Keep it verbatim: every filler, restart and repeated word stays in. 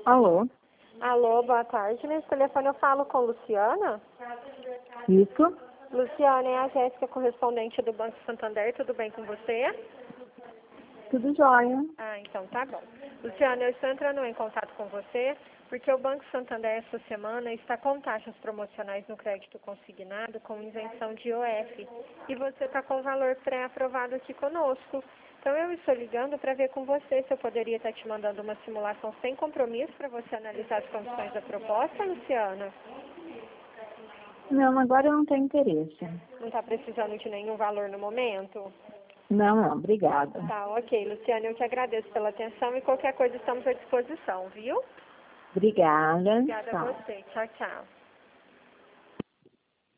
Alô? Alô, boa tarde. Nesse telefone eu falo com Luciana. Isso? Luciana, é a Jéssica, correspondente do Banco Santander. Tudo bem com você? Tudo jóia. Ah, então tá bom. Luciana, eu estou entrando em contato com você porque o Banco Santander essa semana está com taxas promocionais no crédito consignado com isenção de I O F. E você está com o valor pré-aprovado aqui conosco. Então eu estou ligando para ver com você se eu poderia estar te mandando uma simulação sem compromisso para você analisar as condições da proposta, Luciana. Não, agora eu não tenho interesse. Não está precisando de nenhum valor no momento? Não, não, obrigada. Tá, ok, Luciana, eu te agradeço pela atenção e qualquer coisa estamos à disposição, viu? Obrigada. Obrigada a Tchau. você. Tchau, tchau.